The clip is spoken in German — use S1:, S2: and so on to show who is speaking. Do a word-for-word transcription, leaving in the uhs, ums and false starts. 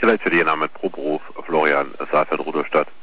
S1: Vielleicht für Ihr Name Proberuf Florian Saalfeld, Rudolstadt.